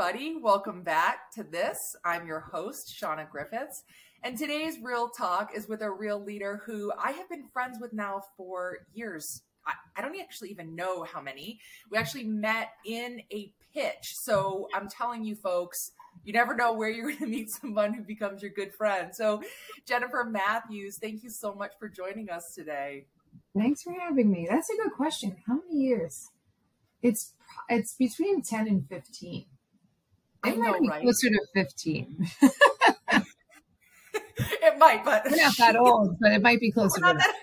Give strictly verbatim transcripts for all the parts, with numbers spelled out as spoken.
everybody. Welcome back to this. I'm your host, Shauna Griffiths. And today's Real Talk is with a real leader who I have been friends with now for years. I, I don't actually even know how many. We actually met in a pitch. So I'm telling you folks, you never know where you're going to meet someone who becomes your good friend. So Jennifer Matthews, thank you so much for joining us today. Thanks for having me. That's a good question. How many years? It's it's between ten and fifteen. It I might know, be right? closer to fifteen. It might, but we're not that old, but it might be closer to that.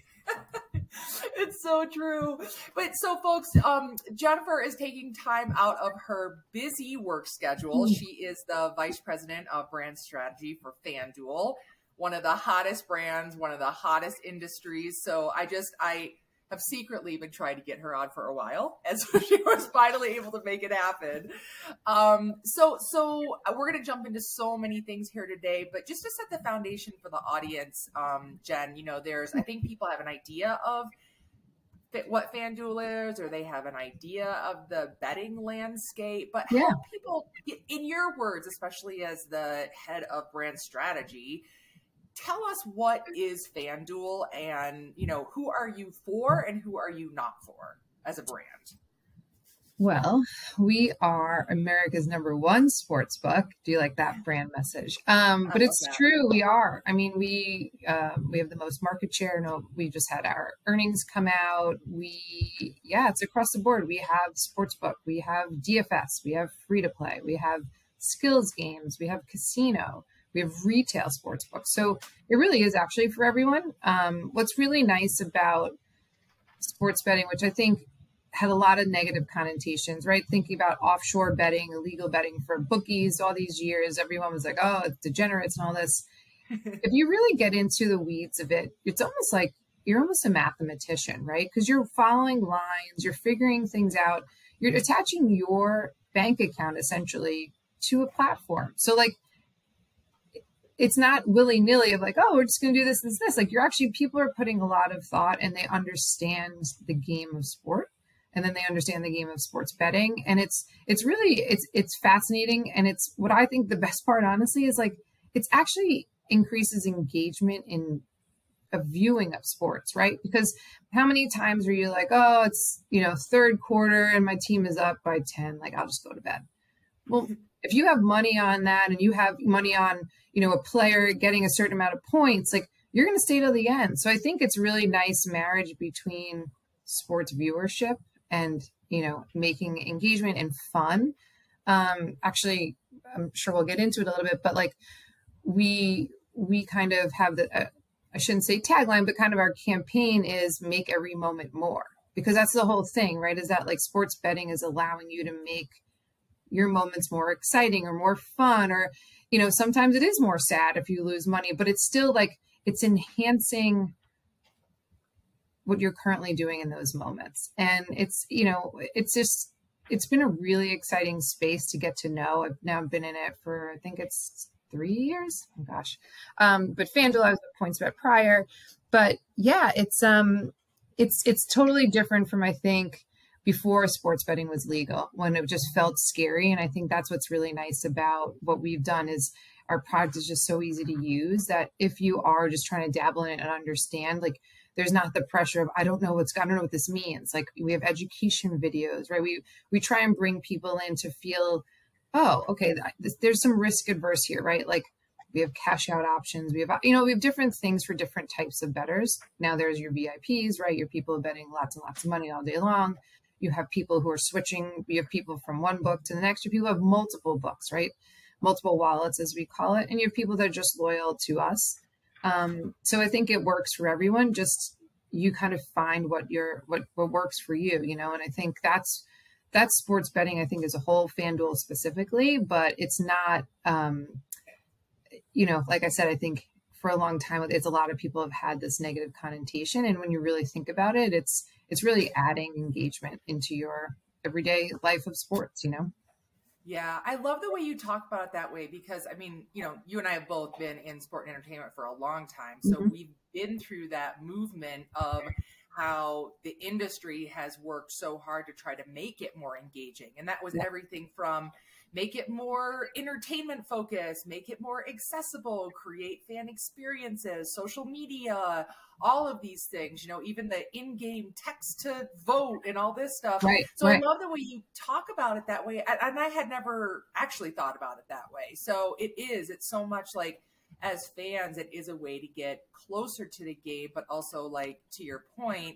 It's so true. But so folks, um, Jennifer is taking time out of her busy work schedule. Mm. She is the vice president of brand strategy for FanDuel, one of the hottest brands, one of the hottest industries. So I just, I have secretly been trying to get her on for a while, and so she was finally able to make it happen. Um, so, so we're going to jump into so many things here today, but just to set the foundation for the audience, um, Jen, you know, there's, I think people have an idea of what FanDuel is, or they have an idea of the betting landscape, but yeah. help people, in your words, especially as the head of brand strategy, tell us what is FanDuel, and, you know, who are you for and who are you not for as a brand? Well, we are America's number one sports book. Do you like that brand message? Um, but it's that. true. We are. I mean, we uh, we have the most market share. No, we just had our earnings come out. We, yeah, it's across the board. We have sportsbook. We have D F S. We have free to play. We have skills games. We have casino. We have retail sports books. So it really is actually for everyone. Um, what's really nice about sports betting, which I think had a lot of negative connotations, right? Thinking about offshore betting, illegal betting for bookies all these years, everyone was like, oh, it's degenerates and all this. If you really get into the weeds of it, it's almost like you're almost a mathematician, right? Because you're following lines, you're figuring things out, you're attaching your bank account essentially to a platform. So like, it's not willy-nilly of like, oh, we're just going to do this, this, this. Like you're actually, people are putting a lot of thought and they understand the game of sport, and then they understand the game of sports betting. And it's, it's really, it's, it's fascinating. And it's what I think the best part, honestly, is like, it's actually increases engagement in a viewing of sports, right? Because how many times are you like, oh, it's, you know, third quarter and my team is up by ten, like I'll just go to bed. Well, if you have money on that and you have money on, you know, a player getting a certain amount of points, like you're going to stay till the end. So I think it's really nice marriage between sports viewership and, you know, making engagement and fun. Um, actually, I'm sure we'll get into it a little bit, but like we, we kind of have the, uh, I shouldn't say tagline, but kind of our campaign is make every moment more, because that's the whole thing, right? Is that like sports betting is allowing you to make your moments more exciting or more fun, or, you know, sometimes it is more sad if you lose money, but it's still like, it's enhancing what you're currently doing in those moments. And it's, you know, it's just, it's been a really exciting space to get to know. I've now been in it for, I think it's three years. Oh gosh. Um, but FanDuel, I was at PointsBet prior, but yeah, it's, um, it's, it's totally different from, I think, before sports betting was legal, when it just felt scary. And I think that's what's really nice about what we've done is our product is just so easy to use that if you are just trying to dabble in it and understand, like there's not the pressure of, I don't know what's, I don't know what this means. Like we have education videos, right? We, we try and bring people in to feel, oh, okay, there's some risk adverse here, right? Like we have cash out options. We have, you know, we have different things for different types of bettors. Now there's your V I Ps, right? Your people betting lots and lots of money all day long. You have people who are switching. You have people from one book to the next. You people have multiple books, right? Multiple wallets, as we call it. And you have people that are just loyal to us. Um, so I think it works for everyone. Just you kind of find what your what what works for you, you know. And I think that's that's sports betting. I think as a whole, FanDuel specifically, but it's not. Um, you know, like I said, I think for a long time, it's a lot of people have had this negative connotation. And when you really think about it, it's it's really adding engagement into your everyday life of sports, you know? Yeah, I love the way you talk about it that way, because I mean, you know, you and I have both been in sport and entertainment for a long time. So mm-hmm. we've been through that movement of how the industry has worked so hard to try to make it more engaging. And that was Yeah. everything from make it more entertainment focused, make it more accessible, create fan experiences, social media, all of these things, you know, even the in-game text to vote and all this stuff. Right, so right. I love the way you talk about it that way. And I had never actually thought about it that way. So it is, it's so much like, as fans, it is a way to get closer to the game, but also, like, to your point,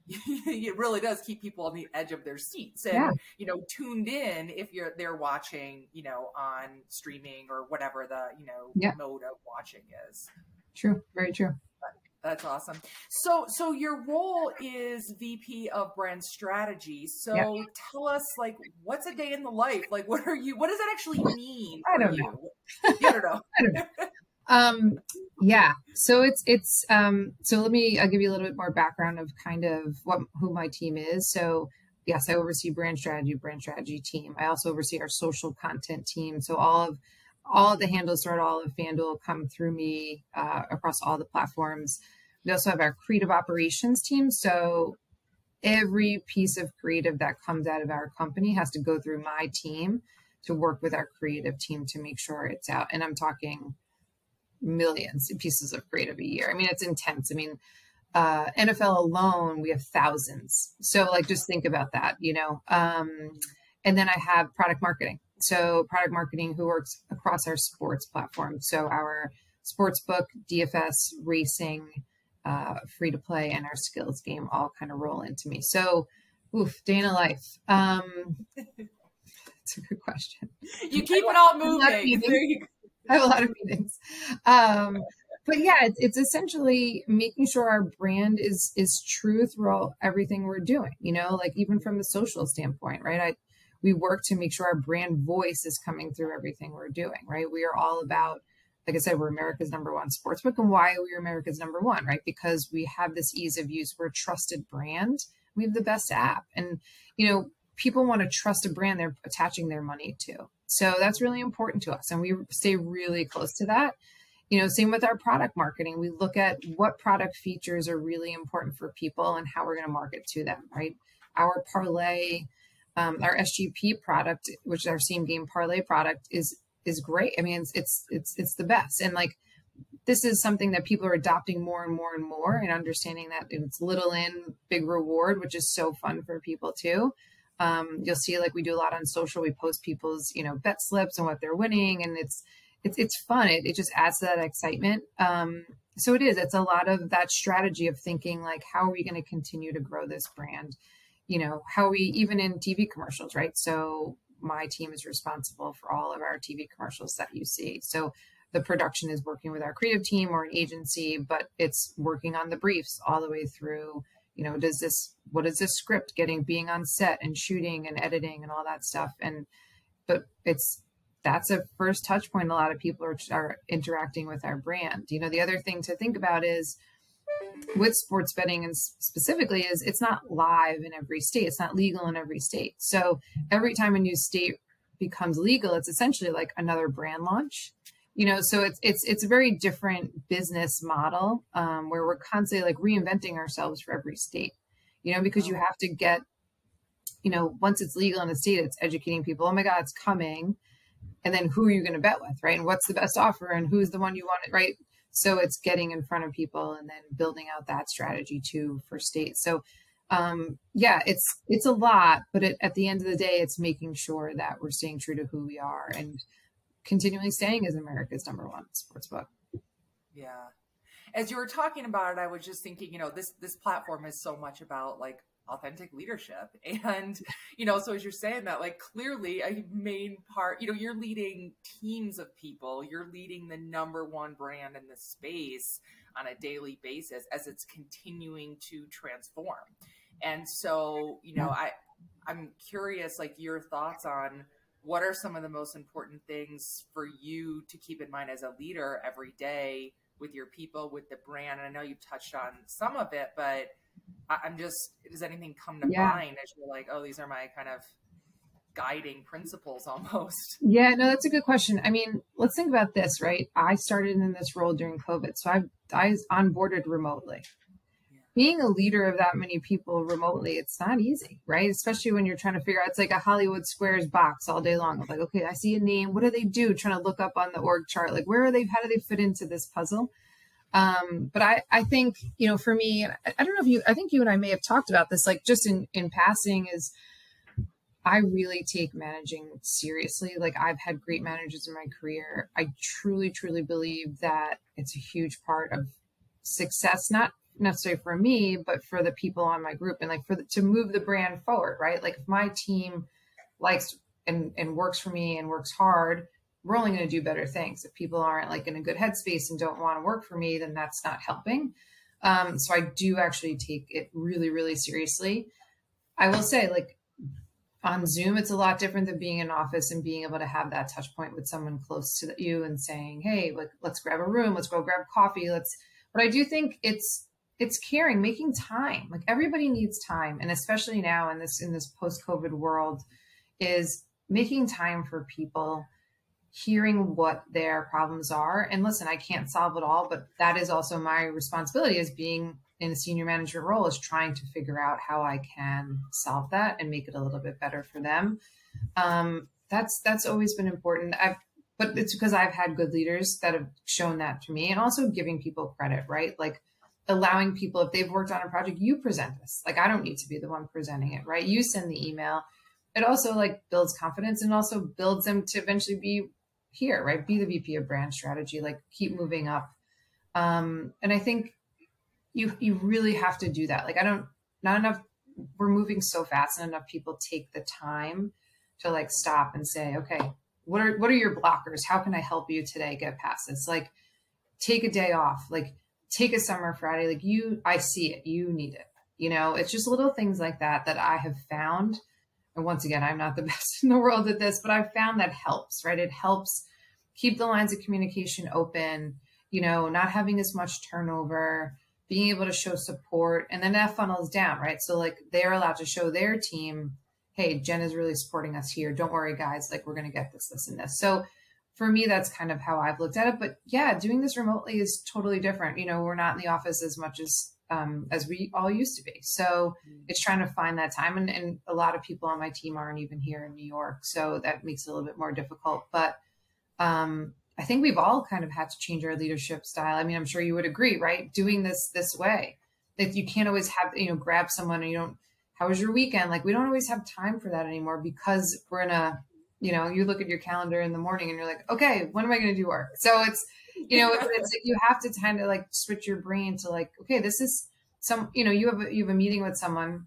it really does keep people on the edge of their seats and, Yeah. you know, tuned in if you're they're watching, you know, on streaming or whatever the, you know, Yeah. mode of watching is. True. Very true. That's awesome. So, so your role is V P of brand strategy. So Yeah. tell us, like, what's a day in the life? Like, what are you, what does that actually mean I for don't you? know. You don't know. I don't know. Um, yeah. So it's, it's, um, so let me, I'll give you a little bit more background of kind of what, who my team is. So yes, I oversee brand strategy, brand strategy team. I also oversee our social content team. So all of, all of the handles throughout all of FanDuel come through me, uh, across all the platforms. We also have our creative operations team. So every piece of creative that comes out of our company has to go through my team to work with our creative team to make sure it's out. And I'm talking millions of pieces of creative a year. I mean, it's intense. I mean, uh, N F L alone, we have thousands. So like, just think about that, you know? Um, and then I have product marketing. So product marketing who works across our sports platform. So our sports book, D F S, racing, uh, free to play, and our skills game all kind of roll into me. So, oof, day in a life. Um, it's a good question. You keep it all moving. There you go. I have a lot of meetings. Um, but yeah, it's, it's essentially making sure our brand is, is true throughout everything we're doing, you know, like even from the social standpoint, right? I, we work to make sure our brand voice is coming through everything we're doing, right? We are all about, like I said, we're America's number one sportsbook. And why are we America's number one, right? Because we have this ease of use. We're a trusted brand. We have the best app. And, you know, people want to trust a brand they're attaching their money to. So that's really important to us. And we stay really close to that. You know, same with our product marketing. We look at what product features are really important for people and how we're going to market to them, right? Our parlay, um, our S G P product, which is our same game parlay product, is is great. I mean, it's it's it's it's the best. And like, this is something that people are adopting more and more and more, and understanding that it's little in, big reward, which is so fun for people too. Um, you'll see, like, we do a lot on social. We post people's, you know, bet slips and what they're winning, and it's it's it's fun. It it just adds to that excitement. Um, so it is. It's a lot of that strategy of thinking, like, how are we going to continue to grow this brand? You know, how are we, even in T V commercials, right? So my team is responsible for all of our T V commercials that you see. So the production is working with our creative team or an agency, but it's working on the briefs all the way through. You know, does this, what is this script getting, being on set and shooting and editing and all that stuff. And, but it's, that's a first touch point. A lot of people are, are interacting with our brand. You know, the other thing to think about is with sports betting, and specifically, is it's not live in every state. It's not legal in every state. So every time a new state becomes legal, it's essentially like another brand launch. You know, so it's it's it's a very different business model, um, where we're constantly like reinventing ourselves for every state, you know, because you have to get, you know, once it's legal in a state, it's educating people. Oh my God, it's coming. And then who are you going to bet with, right? And what's the best offer, and who's the one you want it, right? So it's getting in front of people and then building out that strategy too for states. So um, yeah, it's it's a lot, but it, at the end of the day, it's making sure that we're staying true to who we are and continually staying as America's number one sportsbook. Yeah. As you were talking about it, I was just thinking, you know, this, this platform is so much about like authentic leadership. And, you know, so as you're saying that, like, clearly a main part, you know, you're leading teams of people, you're leading the number one brand in the space on a daily basis as it's continuing to transform. And so, you know, I, I'm curious, like, your thoughts on what are some of the most important things for you to keep in mind as a leader every day with your people, with the brand? And I know you've touched on some of it, but I'm just, does anything come to Yeah. mind as you're like, oh, these are my kind of guiding principles almost? Yeah, no, that's a good question. I mean, let's think about this, right? I started in this role during COVID. So I, I onboarded remotely. being a leader of that many people remotely, it's not easy, right? Especially when you're trying to figure out, it's like a Hollywood Squares box all day long. Of like, okay, I see a name. What do they do? Trying to look up on the org chart, like where are they, how do they fit into this puzzle? Um, but I, I think, you know, for me, I, I don't know if you, I think you and I may have talked about this, like just in, in passing, is I really take managing seriously. Like I've had great managers in my career. I truly, truly believe that it's a huge part of success, not necessarily for me, but for the people on my group, and like for the, to move the brand forward, right? Like if my team likes and, and works for me and works hard, we're only going to do better things. If people aren't like in a good headspace and don't want to work for me, then that's not helping. Um, so I do actually take it really, really seriously. I will say, like on Zoom, it's a lot different than being in office and being able to have that touch point with someone close to you and saying, hey, like, let's grab a room, let's go grab coffee. Let's, but I do think it's, it's caring, making time. Like everybody needs time. And especially now in this, in this post-COVID world, is making time for people, hearing what their problems are. And listen, I can't solve it all, but that is also my responsibility as being in a senior management role, is trying to figure out how I can solve that and make it a little bit better for them. Um, that's, that's always been important. I've, but it's because I've had good leaders that have shown that to me, and also giving people credit, right? Like allowing people, if they've worked on a project, you present this. Like I don't need to be the one presenting it, right? You send the email. It also like builds confidence and also builds them to eventually be here, right? Be the V P of brand strategy, like keep moving up. Um, and I think you, you really have to do that. Like, I don't, not enough, we're moving so fast and enough people take the time to like stop and say, okay, what are, what are your blockers? How can I help you today get past this? Like take a day off, like take a summer Friday, like you, I see it, you need it. You know, it's just little things like that, that I have found. And once again, I'm not the best in the world at this, but I've found that helps, right? It helps keep the lines of communication open, you know, not having as much turnover, being able to show support, and then that funnels down, right? So like they're allowed to show their team, hey, Jen is really supporting us here. Don't worry, guys, like we're going to get this, this, and this. So for me, that's kind of how I've looked at it. But yeah, doing this remotely is totally different. You know, we're not in the office as much as um, as we all used to be. So mm-hmm. It's trying to find that time. And, and a lot of people on my team aren't even here in New York. So that makes it a little bit more difficult. But um, I think we've all kind of had to change our leadership style. I mean, I'm sure you would agree, right? Doing this this way, that you can't always have, you know, grab someone and you don't, how was your weekend? Like we don't always have time for that anymore, because we're in a, you know, you look at your calendar in the morning and you're like, okay, when am I going to do work? So it's, you know, it's, it's, you have to kind of like switch your brain to like, okay, this is some, you know, you have a, you have a meeting with someone,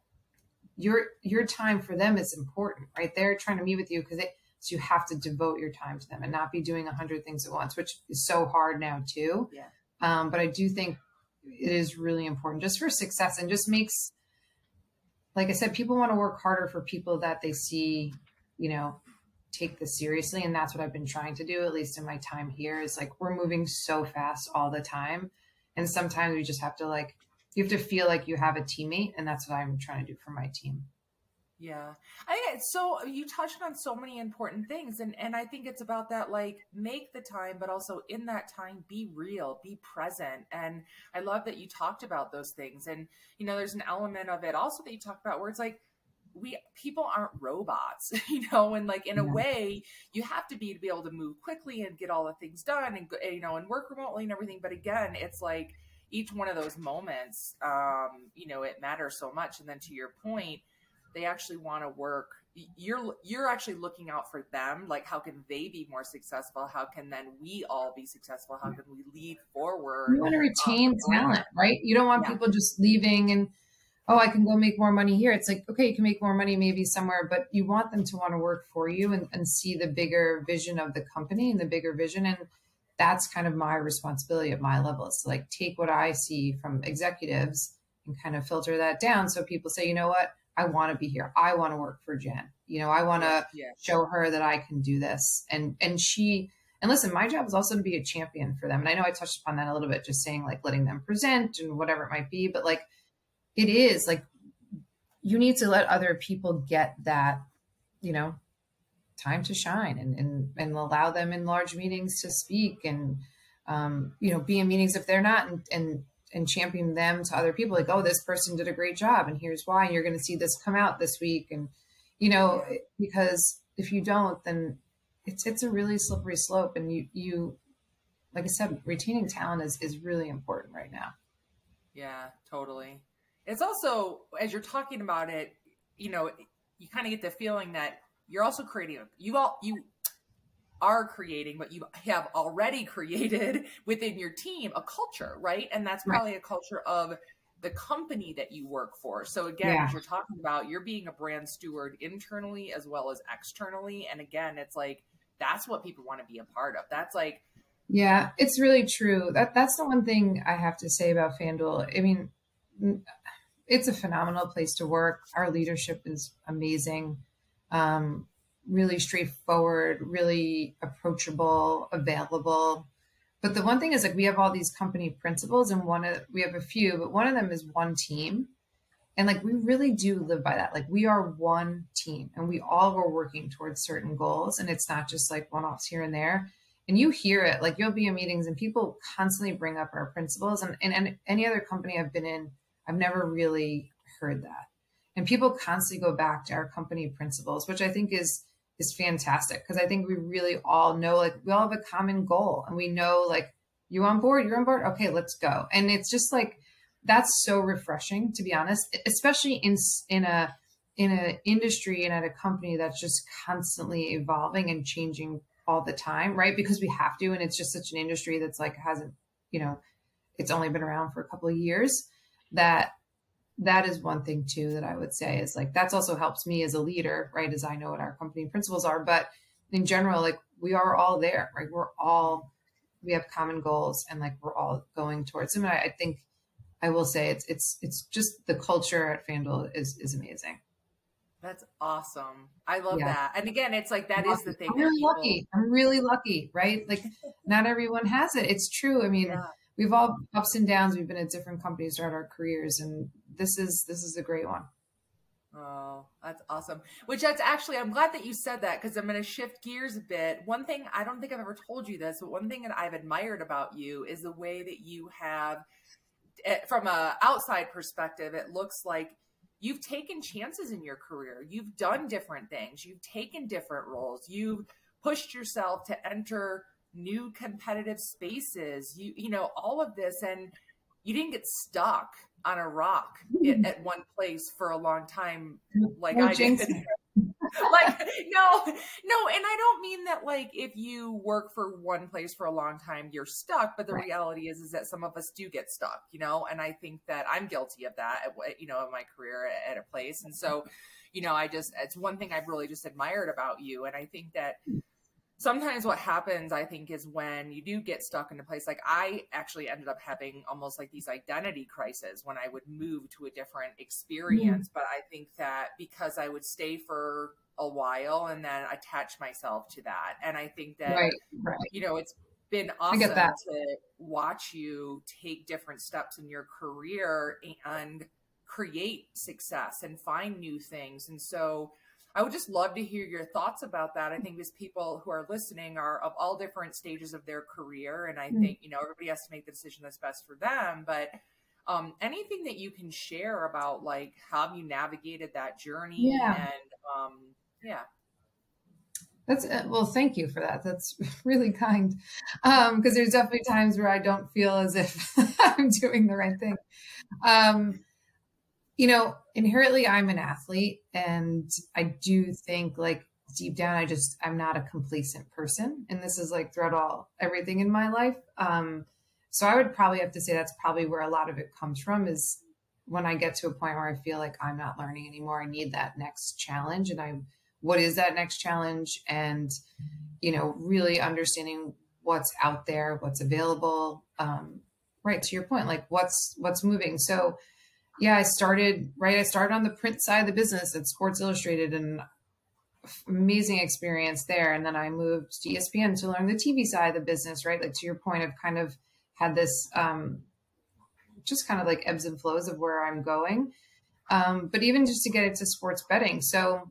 your, your time for them is important, right? They're trying to meet with you because they, so you have to devote your time to them and not be doing a hundred things at once, which is so hard now too. Yeah. Um, but I do think it is really important just for success, and just makes, like I said, people want to work harder for people that they see, you know, take this seriously. And that's what I've been trying to do, at least in my time here, is like, we're moving so fast all the time. And sometimes we just have to like, you have to feel like you have a teammate. And that's what I'm trying to do for my team. Yeah. I so you touched on so many important things. And, and I think it's about that, like make the time, but also in that time, be real, be present. And I love that you talked about those things. And, you know, there's an element of it also that you talked about where it's like, we, people aren't robots, you know, and like, in yeah. a way you have to be, to be able to move quickly and get all the things done and, you know, and work remotely and everything. But again, it's like each one of those moments, um, you know, it matters so much. And then to your point, they actually want to work. You're, you're actually looking out for them. Like, how can they be more successful? How can then we all be successful? How can we lead forward? You want to retain um, talent, right? You don't want yeah. people just leaving and, oh, I can go make more money here. It's like, okay, you can make more money maybe somewhere, but you want them to want to work for you and, and see the bigger vision of the company and the bigger vision. And that's kind of my responsibility at my level, is to like take what I see from executives and kind of filter that down. So people say, you know what? I want to be here. I want to work for Jen. You know, I want to yeah. show her that I can do this. And, and she, and listen, my job is also to be a champion for them. And I know I touched upon that a little bit, just saying like letting them present and whatever it might be, but like, it is like, you need to let other people get that, you know, time to shine and, and, and allow them in large meetings to speak and, um, you know, be in meetings if they're not, and, and and champion them to other people. Like, oh, this person did a great job and here's why, and you're going to see this come out this week. And, you know, because if you don't, then it's, it's a really slippery slope. And you, you, like I said, retaining talent is, is really important right now. Yeah, totally. It's also, as you're talking about it, you know, you kind of get the feeling that you're also creating, you all, you are creating what you have already created within your team, a culture, right? And that's probably right. a culture of the company that you work for. So again, yeah. as you're talking about, you're being a brand steward internally as well as externally. And again, it's like, that's what people want to be a part of. That's like, yeah, it's really true. That that's the one thing I have to say about FanDuel. I mean, it's a phenomenal place to work. Our leadership is amazing, um, really straightforward, really approachable, available. But the one thing is, like, we have all these company principles, and one of we have a few, but one of them is one team. And like, we really do live by that. Like, we are one team and we all were working towards certain goals. And it's not just like one-offs here and there. And you hear it, like, you'll be in meetings and people constantly bring up our principles. And, and, and any other company I've been in, I've never really heard that. And people constantly go back to our company principles, which I think is, is fantastic. Cause I think we really all know, like, we all have a common goal and we know, like, you on board, you're on board. Okay, let's go. And it's just like, that's so refreshing, to be honest, especially in, in a, in an industry and at a company that's just constantly evolving and changing all the time, right? Because we have to, and it's just such an industry that's like, hasn't, you know, it's only been around for a couple of years. That that is one thing too, that I would say is like, that's also helps me as a leader, right? As I know what our company principles are, but in general, like, we are all there, right? We're all, we have common goals and like, we're all going towards them. And I, I think I will say it's, it's, it's just the culture at FanDuel is, is amazing. That's awesome. I love yeah. that. And again, it's like, that is the thing. I'm really people... lucky. I'm really lucky, right? Like, not everyone has it. It's true. I mean, yeah. we've all ups and downs. We've been at different companies throughout our careers. And this is, this is a great one. Oh, that's awesome. Which that's actually, I'm glad that you said that, because I'm going to shift gears a bit. One thing, I don't think I've ever told you this, but one thing that I've admired about you is the way that you have, from a outside perspective, it looks like you've taken chances in your career. You've done different things. You've taken different roles. You've pushed yourself to enter new competitive spaces. You, you know, all of this, and you didn't get stuck on a rock mm. at one place for a long time, like no, I did. Like, no, no. And I don't mean that, like, if you work for one place for a long time, you're stuck. But the right. reality is, is that some of us do get stuck, you know, and I think that I'm guilty of that, you know, in my career at, at a place. And so, you know, I just, it's one thing I've really just admired about you. And I think that sometimes what happens, I think, is when you do get stuck in a place, like I actually ended up having almost like these identity crises when I would move to a different experience. Mm. But I think that because I would stay for a while and then attach myself to that. And I think that, right, right. you know, it's been awesome to watch you take different steps in your career and create success and find new things. And so I would just love to hear your thoughts about that. I think these people who are listening are of all different stages of their career. And I think, you know, everybody has to make the decision that's best for them. But um, anything that you can share about, like, how you navigated that journey. Yeah. And um, yeah. That's well, thank you for that. That's really kind. Um, cause there's definitely times where I don't feel as if I'm doing the right thing. Um, you know, inherently I'm an athlete, and I do think, like, deep down, I just, I'm not a complacent person. And this is like throughout all, everything in my life. Um, so I would probably have to say that's probably where a lot of it comes from, is when I get to a point where I feel like I'm not learning anymore. I need that next challenge. And I, what is that next challenge? And, you know, really understanding what's out there, what's available. Um, right. To your point, like what's, what's moving. So yeah, I started, right. I started on the print side of the business at Sports Illustrated, and amazing experience there. And then I moved to E S P N to learn the T V side of the business, right? Like, to your point, I've kind of had this, um, just kind of like ebbs and flows of where I'm going. Um, but even just to get into sports betting. So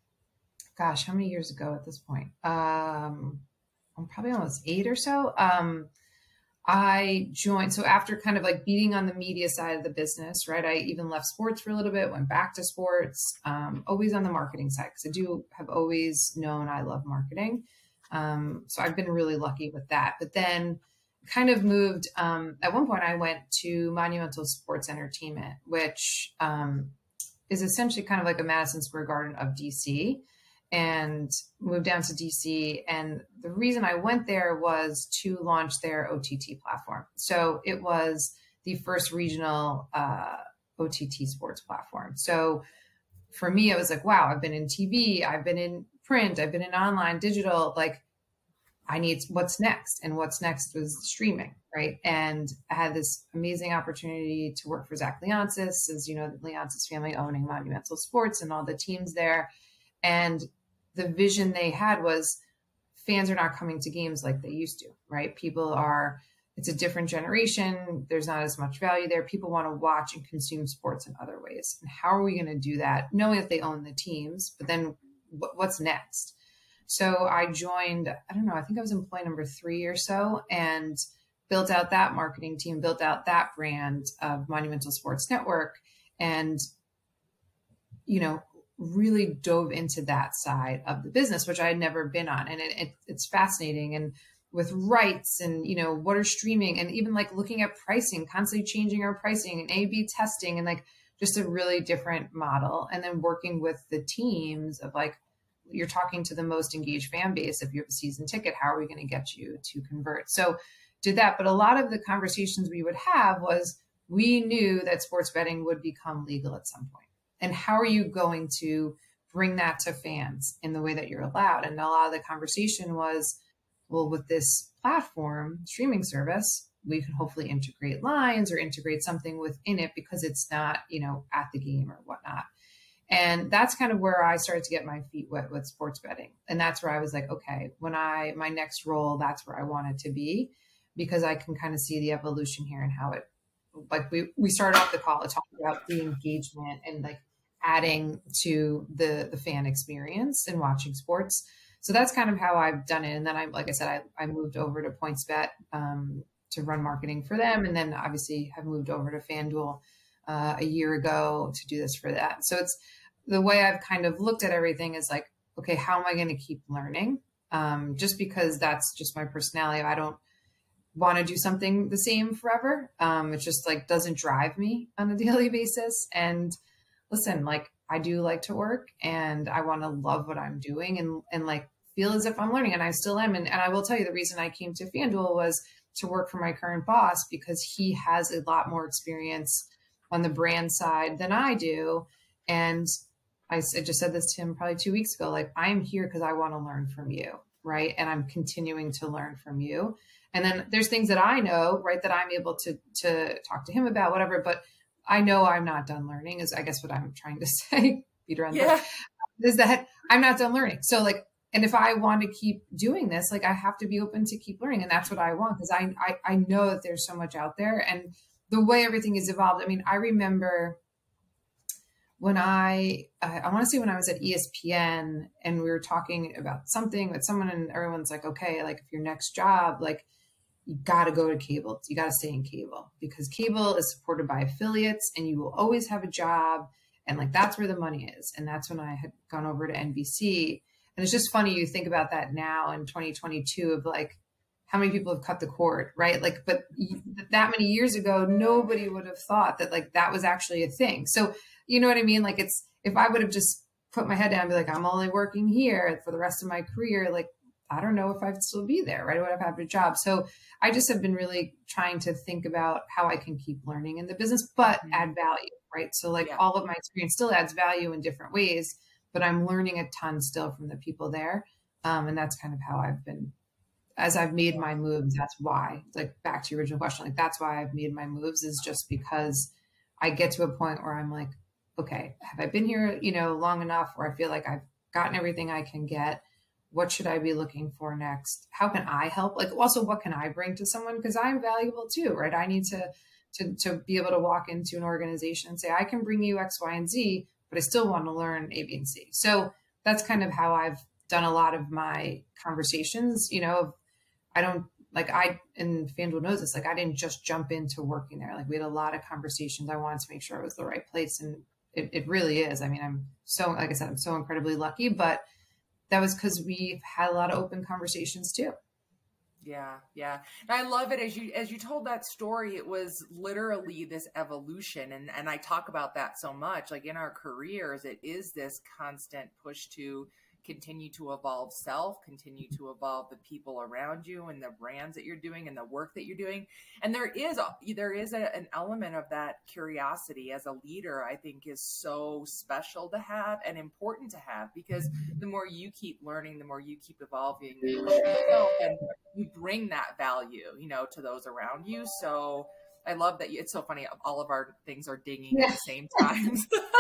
gosh, how many years ago at this point? Um, I'm probably almost eight or so. Um, I joined, so after kind of like beating on the media side of the business, right? I even left sports for a little bit, went back to sports, um, always on the marketing side, because I do have always known I love marketing. Um, so I've been really lucky with that. But then kind of moved, um, at one point I went to Monumental Sports Entertainment, which um, is essentially kind of like a Madison Square Garden of D C, and moved down to D C. And the reason I went there was to launch their O T T platform. So it was the first regional uh, O T T sports platform. So for me, I was like, wow, I've been in T V, I've been in print, I've been in online, digital, like I need what's next. And what's next was streaming, right? And I had this amazing opportunity to work for Zach Leonsis, as you know, the Leonsis family owning Monumental Sports and all the teams there. And the vision they had was fans are not coming to games like they used to, right? People are, it's a different generation. There's not as much value there. People want to watch and consume sports in other ways. And how are we going to do that? Knowing that they own the teams, but then what, what's next? So I joined, I don't know, I think I was employee number three or so, and built out that marketing team, built out that brand of Monumental Sports Network, and, you know, really dove into that side of the business, which I had never been on. And it, it, it's fascinating. And with rights and, you know, what are streaming, and even like looking at pricing, constantly changing our pricing and A B testing, and like just a really different model. And then working with the teams of like, you're talking to the most engaged fan base. If you have a season ticket, how are we going to get you to convert? So did that. But a lot of the conversations we would have was, we knew that sports betting would become legal at some point. And how are you going to bring that to fans in the way that you're allowed? And a lot of the conversation was, well, with this platform streaming service, we can hopefully integrate lines or integrate something within it, because it's not, you know, at the game or whatnot. And that's kind of where I started to get my feet wet with sports betting. And that's where I was like, okay, when I, my next role, that's where I wanted to be, because I can kind of see the evolution here and how it, like we, we started off the call talking about the engagement and like adding to the the fan experience and watching sports. So that's kind of how I've done it. And then I, like I said, I, I moved over to PointsBet um, to run marketing for them. And then obviously have moved over to FanDuel uh, a year ago to do this for that. So it's the way I've kind of looked at everything is like, okay, how am I going to keep learning? Um, just because that's just my personality. I don't want to do something the same forever. Um, it just like doesn't drive me on a daily basis. And listen, like I do like to work, and I want to love what I'm doing and, and like feel as if I'm learning, and I still am. And, and I will tell you, the reason I came to FanDuel was to work for my current boss, because he has a lot more experience on the brand side than I do. And I, I just said this to him probably two weeks ago, like I'm here because I want to learn from you. Right. And I'm continuing to learn from you. And then there's things that I know, right, that I'm able to, to talk to him about, whatever, but I know I'm not done learning, is I guess what I'm trying to say, Peter, yeah. is that I'm not done learning. So like, and if I want to keep doing this, like I have to be open to keep learning. And that's what I want, because I, I, I know that there's so much out there, and the way everything is evolved. I mean, I remember when I, I, I want to say when I was at E S P N and we were talking about something with someone, and everyone's like, okay, like if your next job, like you got to go to cable, you got to stay in cable, because cable is supported by affiliates and you will always have a job. And like, that's where the money is. And that's when I had gone over to N B C. And it's just funny, you think about that now in twenty twenty-two of like, how many people have cut the cord, right? Like, but that many years ago, nobody would have thought that like, that was actually a thing. So, you know what I mean? Like it's, if I would have just put my head down and be like, I'm only working here for the rest of my career, like, I don't know if I'd still be there, right? I would have had a job. So I just have been really trying to think about how I can keep learning in the business, but mm-hmm. add value, right? So like yeah. all of my experience still adds value in different ways, but I'm learning a ton still from the people there. Um, and that's kind of how I've been, as I've made my moves, that's why, like back to your original question, like that's why I've made my moves, is just because I get to a point where I'm like, okay, have I been here, you know, long enough where I feel like I've gotten everything I can get? What should I be looking for next? How can I help? Like also, what can I bring to someone? Because I'm valuable too, right? I need to, to, to be able to walk into an organization and say, I can bring you X, Y, and Z, but I still want to learn A, B, and C. So that's kind of how I've done a lot of my conversations. You know, I don't like I, and FanDuel knows this, like I didn't just jump into working there. Like we had a lot of conversations. I wanted to make sure it was the right place. And it, it really is. I mean, I'm so, like I said, I'm so incredibly lucky, but that was because we've had a lot of open conversations too. Yeah. Yeah. And I love it. As you, as you told that story, it was literally this evolution. And, and I talk about that so much, like in our careers, it is this constant push to continue to evolve self, continue to evolve the people around you and the brands that you're doing and the work that you're doing. And there is, a, there is a, an element of that curiosity as a leader, I think is so special to have and important to have, because the more you keep learning, the more you keep evolving yourself, and you bring that value, you know, to those around you. So I love that. You, it's so funny. All of our things are dinging yeah. at the same time.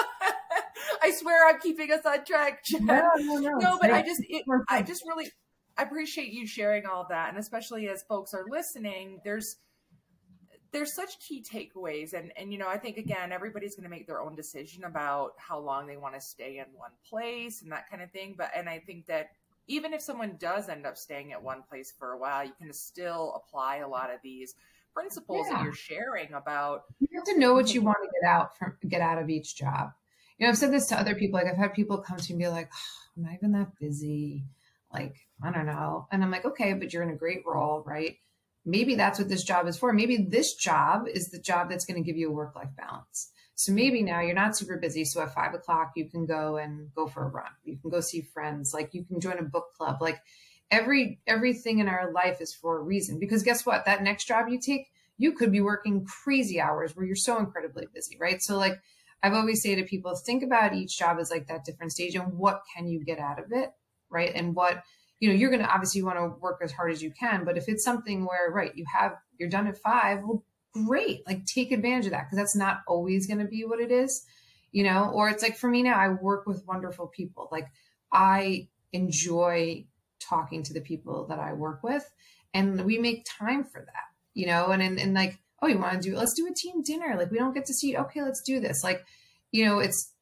I swear I'm keeping us on track. No, no, no. no but I just, it, I just really appreciate you sharing all that. And especially as folks are listening, there's, there's such key takeaways. And, and, you know, I think again, everybody's going to make their own decision about how long they want to stay in one place and that kind of thing. But, and I think that even if someone does end up staying at one place for a while, you can still apply a lot of these principles yeah. that you're sharing about. You have to know what you want to get out from, get out of each job. You know, I've said this to other people. Like I've had people come to me and be like, oh, I'm not even that busy. Like, I don't know. And I'm like, okay, but you're in a great role, right? Maybe that's what this job is for. Maybe this job is the job that's going to give you a work-life balance. So maybe now you're not super busy. So at five o'clock, you can go and go for a run. You can go see friends. Like you can join a book club. Like every, everything in our life is for a reason, because guess what? That next job you take, you could be working crazy hours where you're so incredibly busy, right? So like, I've always say to people, think about each job as like that different stage and what can you get out of it, right? And what, you know, you're going to obviously want to work as hard as you can, but if it's something where, right, you have, you're done at five, well, great. Like take advantage of that, because that's not always going to be what it is, you know, or it's like for me now, I work with wonderful people. Like I enjoy talking to the people that I work with, and we make time for that, you know, and, and, and like, oh, you want to do, let's do a team dinner. Like we don't get to see, okay, let's do this. Like, you know, it's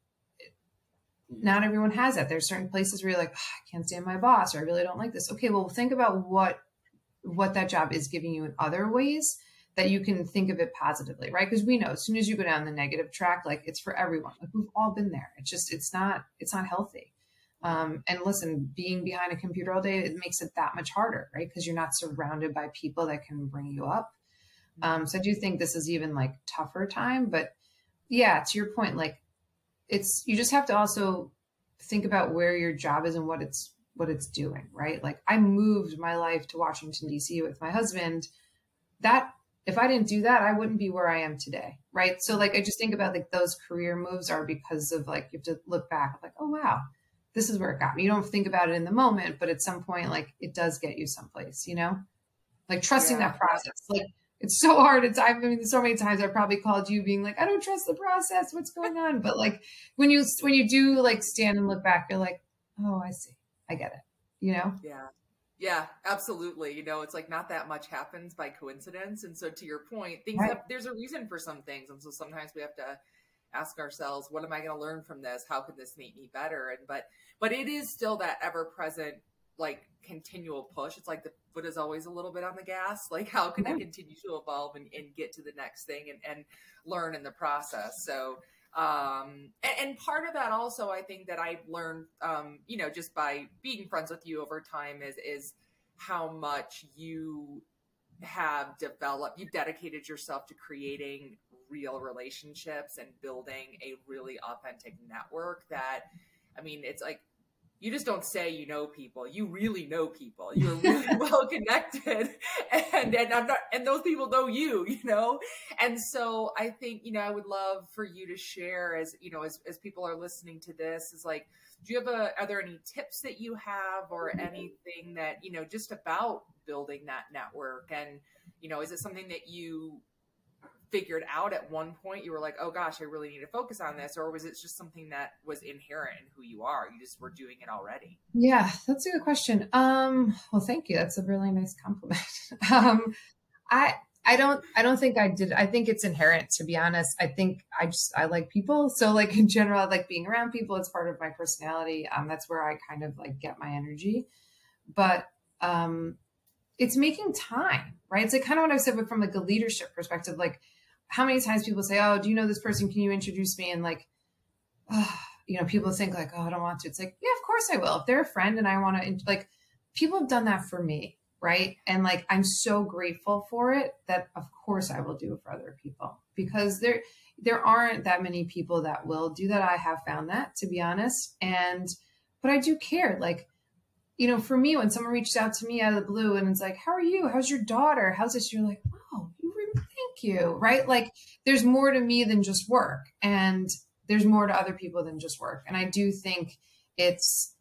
not everyone has that. There's certain places where you're like, oh, I can't stand my boss, or I really don't like this. Okay, well, think about what, what that job is giving you in other ways that you can think of it positively, right? Because we know as soon as you go down the negative track, like it's for everyone. Like we've all been there. It's just, it's not, it's not healthy. Um, and listen, being behind a computer all day, it makes it that much harder, right? Because you're not surrounded by people that can bring you up. Um, so I do think this is even like tougher time, but yeah, to your point, like it's, you just have to also think about where your job is and what it's, what it's doing, right? Like I moved my life to Washington, D C with my husband. That if I didn't do that, I wouldn't be where I am today. Right. So like, I just think about like those career moves are because of like, you have to look back like, oh, wow, this is where it got me. You don't think about it in the moment, but at some point, like it does get you someplace, you know, like trusting yeah. that process. Like, it's so hard. It's, I mean, so many times I probably called you being like, I don't trust the process. What's going on? But like, when you, when you do like stand and look back, you're like, oh, I see. I get it. You know? Yeah. Yeah, absolutely. You know, it's like not that much happens by coincidence. And so to your point, things right. have, there's a reason for some things. And so sometimes we have to ask ourselves, what am I going to learn from this? How can this make me better? And, but, but it is still that ever present, like continual push. It's like the foot is always a little bit on the gas. Like, how can I continue to evolve and, and get to the next thing and, and learn in the process? So, um, and, and part of that also, I think that I've learned, um, you know, just by being friends with you over time is, is how much you have developed, you've dedicated yourself to creating real relationships and building a really authentic network that, I mean, it's like, you just don't say you know people. You really know people. You're really well connected, and and I'm not, and those people know you. You know, and so I think you know I would love for you to share as you know as as people are listening to this is like, do you have a are there any tips that you have or anything that you know just about building that network, and you know is it something that you figured out at one point you were like, oh gosh, I really need to focus on this? Or was it just something that was inherent in who you are? You just were doing it already? Yeah, that's a good question. Um, well, thank you. That's a really nice compliment. um, I, I don't, I don't think I did. I think it's inherent, to be honest. I think I just, I like people. So like in general, I like being around people. It's part of my personality. Um, that's where I kind of like get my energy, but, um, it's making time, right? It's like kind of what I said, but from like a leadership perspective, like how many times people say, oh, do you know this person? Can you introduce me? And like, oh, you know, people think like, oh, I don't want to. It's like, yeah, of course I will. If they're a friend and I want to, like, people have done that for me, right? And like, I'm so grateful for it that of course I will do it for other people, because there, there aren't that many people that will do that. I have found that, to be honest. And, but I do care. Like, you know, for me, when someone reached out to me out of the blue and it's like, how are you? How's your daughter? How's this? You're like, oh, you really, thank you. Right. Like there's more to me than just work, and there's more to other people than just work. And I do think it's,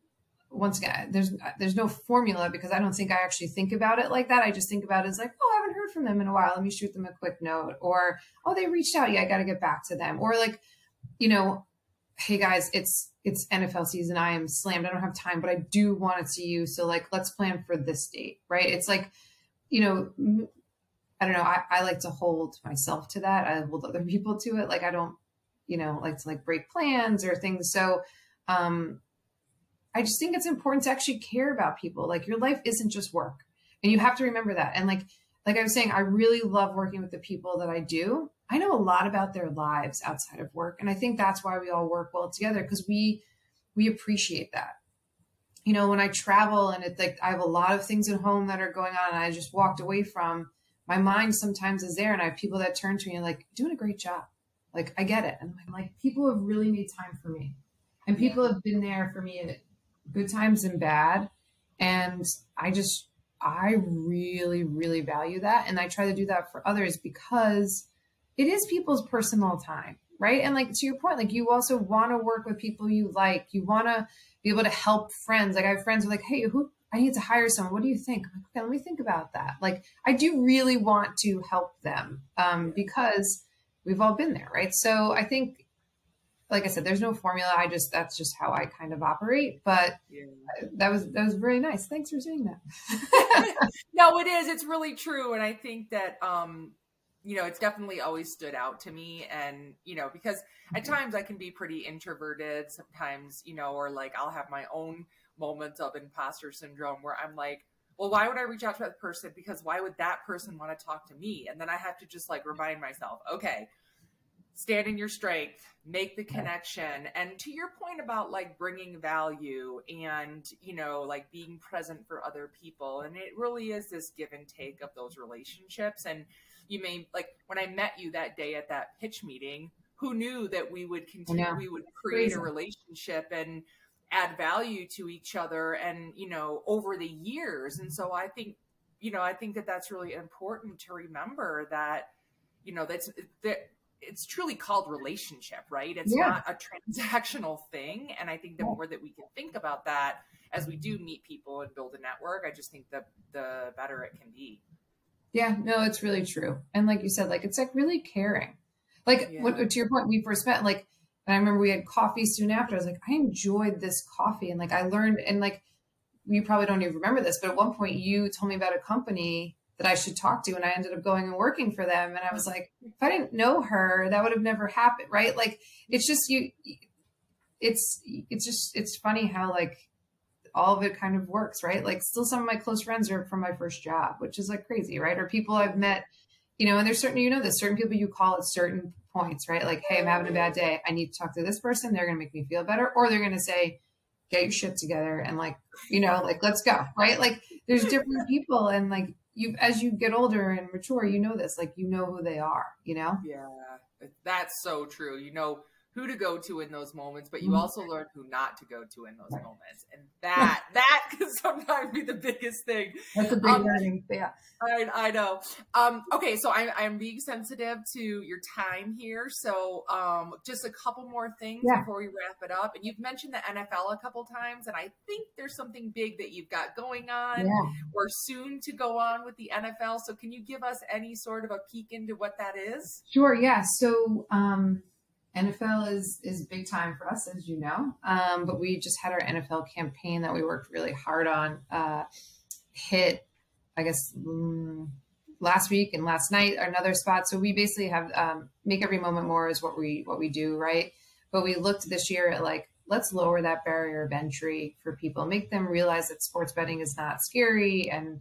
once again, there's, there's no formula, because I don't think I actually think about it like that. I just think about it as like, oh, I haven't heard from them in a while. Let me shoot them a quick note. Or, oh, they reached out. Yeah, I got to get back to them. Or like, you know, hey guys, it's, it's N F L season. I am slammed. I don't have time, but I do want to see you. So like, let's plan for this date, right? It's like, you know, I don't know. I, I like to hold myself to that. I hold other people to it. Like, I don't, you know, like to like break plans or things. So, um, I just think it's important to actually care about people. Like your life isn't just work, and you have to remember that. And like, like I was saying, I really love working with the people that I do. I know a lot about their lives outside of work. And I think that's why we all work well together, because we, we appreciate that. You know, when I travel and it's like, I have a lot of things at home that are going on and I just walked away from, my mind sometimes is there, and I have people that turn to me and like, doing a great job. Like, I get it. And I'm like, people have really made time for me, and people have been there for me at good times and bad. And I just, I really, really value that. And I try to do that for others, because it is people's personal time, right? And like, to your point, like you also want to work with people you like, you want to be able to help friends. Like I have friends who are like, hey, who, I need to hire someone. What do you think? I'm like, okay, let me think about that. Like, I do really want to help them, um, because we've all been there. Right. So I think, like I said, there's no formula. I just, that's just how I kind of operate. But yeah. that was, that was very nice. Thanks for saying that. No, it is. It's really true. And I think that, um, you know, it's definitely always stood out to me. And, you know, because at times I can be pretty introverted sometimes, you know, or like I'll have my own moments of imposter syndrome where I'm like, well, why would I reach out to that person? Because why would that person want to talk to me? And then I have to just like remind myself, okay, stand in your strength, make the connection. And to your point about like bringing value and, you know, like being present for other people. And it really is this give and take of those relationships. And you may, like when I met you that day at that pitch meeting, who knew that we would continue, we would create Crazy. a relationship and add value to each other, and, you know, over the years. And so I think, you know, I think that that's really important to remember that, you know, that's that it's truly called relationship, right? It's yeah. not a transactional thing. And I think the more that we can think about that as we do meet people and build a network, I just think that the better it can be. Yeah, no, it's really true. And like you said, like, it's like really caring. Like yeah. what, to your point, we first met, like, and I remember we had coffee soon after. I was like, I enjoyed this coffee. And like, I learned, and like, you probably don't even remember this, but at one point you told me about a company that I should talk to. And I ended up going and working for them. And I was like, if I didn't know her, that would have never happened. Right. Like, it's just, you, it's, it's just, it's funny how like all of it kind of works, right? Like still some of my close friends are from my first job, which is like crazy. Right. Or people I've met, you know, and there's certain, you know, there's certain people you call at certain points, right? Like, hey, I'm having a bad day. I need to talk to this person. They're going to make me feel better. Or they're going to say, get your shit together. And like, you know, like, let's go. Right. Like there's different people. And like you, as you get older and mature, you know this, like, you know who they are, you know? Yeah, that's so true. You know who to go to in those moments, but you also learn who not to go to in those right. moments. And that, that can sometimes be the biggest thing. That's a big um, learning. Yeah. I, I know. Um, okay. So I'm, I'm being sensitive to your time here. So um, just a couple more things yeah. before we wrap it up. And you've mentioned the N F L a couple times, and I think there's something big that you've got going on yeah. or soon to go on with the N F L. So can you give us any sort of a peek into what that is? Sure. Yeah. So, um, N F L is, is big time for us, as you know. Um, but we just had our N F L campaign that we worked really hard on, uh, hit, I guess, um, last week and last night, another spot. So we basically have, um, Make Every Moment More is what we, what we do. Right. But we looked this year at like, let's lower that barrier of entry for people, make them realize that sports betting is not scary. And,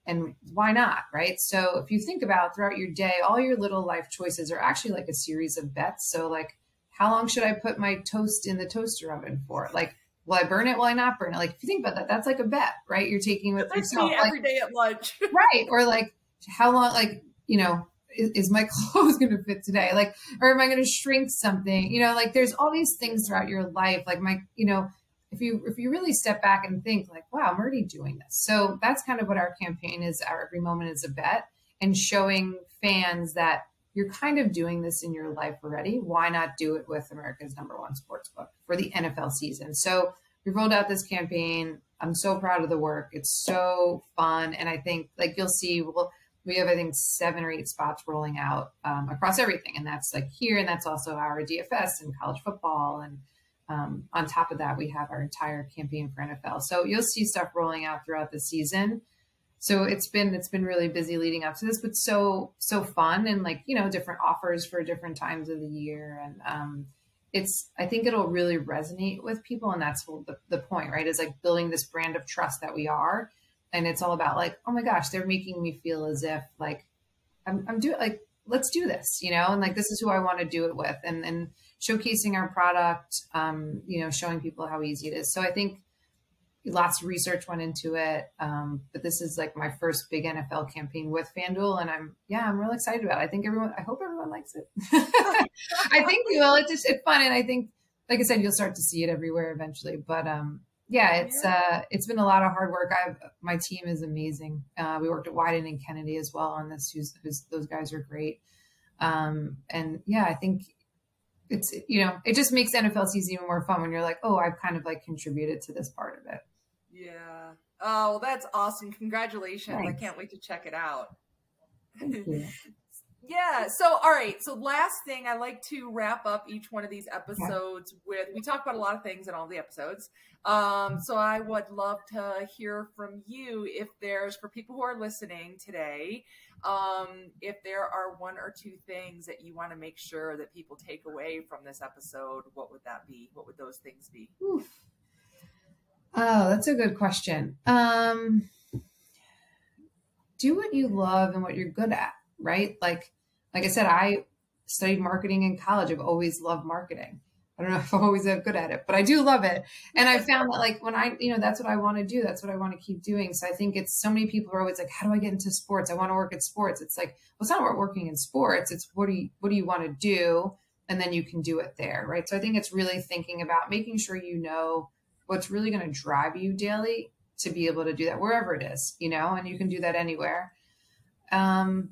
And why not, right? So if you think about throughout your day, all your little life choices are actually like a series of bets. So like, how long should I put my toast in the toaster oven for? Like, will I burn it? Will I not burn it? Like, if you think about that, that's like a bet, right? You're taking with That's yourself. me Like, every day at lunch. right. Or like, how long, like, you know, is, is my clothes going to fit today? Like, or am I going to shrink something? You know, like there's all these things throughout your life. Like my, you know, if you, if you really step back and think like, wow, I'm already doing this. So that's kind of what our campaign is. Our every moment is a bet, and showing fans that you're kind of doing this in your life already. Why not do it with America's number one sports book for the N F L season? So we rolled out this campaign. I'm so proud of the work. It's so fun. And I think like you'll see, we'll, we have, I think, seven or eight spots rolling out um, across everything. And that's like here. And that's also our D F S and college football. And um, on top of that, we have our entire campaign for N F L. So you'll see stuff rolling out throughout the season. So it's been, it's been really busy leading up to this, but so, so fun. And like, you know, different offers for different times of the year. And um, it's, I think it'll really resonate with people. And that's the, the point, right? Is like building this brand of trust that we are. And it's all about like, oh my gosh, they're making me feel as if like, I'm, I'm doing like, let's do this, you know, and like, this is who I want to do it with, and and showcasing our product, um, you know, showing people how easy it is. So I think lots of research went into it. Um, but this is like my first big N F L campaign with FanDuel. And I'm, yeah, I'm really excited about it. I think everyone, I hope everyone likes it. I think you will. It's just, it's fun. And I think, like I said, you'll start to see it everywhere eventually, but, um, yeah, it's, uh, it's been a lot of hard work. I've, my team is amazing. Uh, we worked at Wyden and Kennedy as well on this, who's, who's those guys are great. Um, and yeah, I think it's, you know, it just makes N F L season even more fun when you're like, oh, I've kind of like contributed to this part of it. Yeah. Oh, well, that's awesome. Congratulations. Thanks. I can't wait to check it out. Thank you. Yeah. So, all right. So last thing, I like to wrap up each one of these episodes with, we talk about a lot of things in all the episodes. Um, so I would love to hear from you if there's, for people who are listening today, um, if there are one or two things that you want to make sure that people take away from this episode, what would that be? What would those things be? Oof. Oh, that's a good question. Um, do what you love and what you're good at, right? Like, like I said, I studied marketing in college. I've always loved marketing. I don't know if I'm always that good at it, but I do love it. And I found that like when I, you know, that's what I want to do. That's what I want to keep doing. So I think it's so many people are always like, how do I get into sports? I want to work at sports. It's like, well, it's not about working in sports. It's what do you, what do you want to do? And then you can do it there. Right. So I think it's really thinking about making sure, you know, what's really going to drive you daily to be able to do that wherever it is, you know, and you can do that anywhere. Um,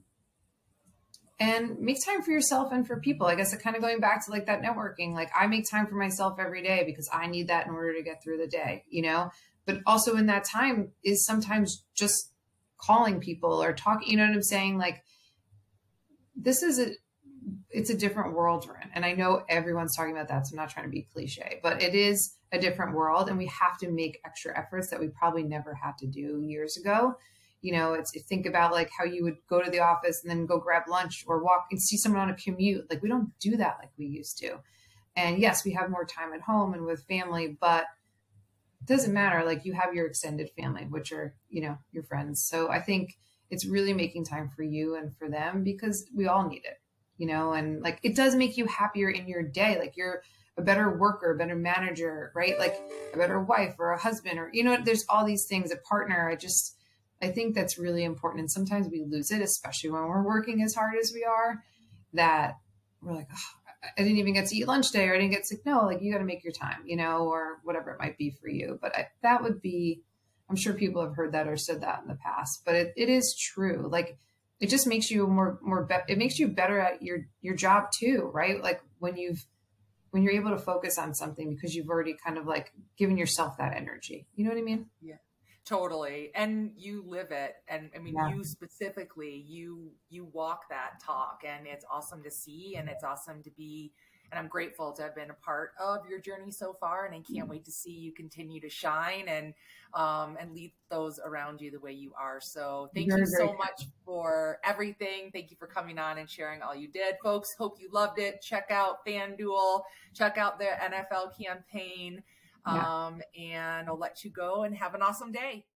and make time for yourself and for people. I guess kind of going back to like that networking, like I make time for myself every day because I need that in order to get through the day, you know, but also in that time is sometimes just calling people or talking, you know what I'm saying? Like this is a, it's a different world we're in. And I know everyone's talking about that, so I'm not trying to be cliche, but it is a different world and we have to make extra efforts that we probably never had to do years ago. You know, it's think about like how you would go to the office and then go grab lunch or walk and see someone on a commute. Like we don't do that like we used to. And yes, we have more time at home and with family, but it doesn't matter. Like you have your extended family, which are, you know, your friends. So I think it's really making time for you and for them because we all need it, you know, and like it does make you happier in your day. Like you're a better worker, a better manager, right? Like a better wife or a husband or, you know, there's all these things, a partner. I just, I think that's really important. And sometimes we lose it, especially when we're working as hard as we are, that we're like, oh, I didn't even get to eat lunch today, or I didn't get to, no, like you got to make your time, you know, or whatever it might be for you. But I, that would be, I'm sure people have heard that or said that in the past, but it, it is true. Like it just makes you more, more, be- it makes you better at your, your job too, right? Like when you've, when you're able to focus on something because you've already kind of like given yourself that energy. You know what I mean? Yeah. Totally. And you live it. And I mean, yeah. you specifically, you, you walk that talk and it's awesome to see. And it's awesome to be, and I'm grateful to have been a part of your journey so far. And I can't wait to see you continue to shine and, um, and lead those around you the way you are. So thank very, you so very much for everything. Thank you for coming on and sharing all you did, folks. Hope you loved it. Check out FanDuel, check out their N F L campaign. Yeah. Um, and I'll let you go and have an awesome day.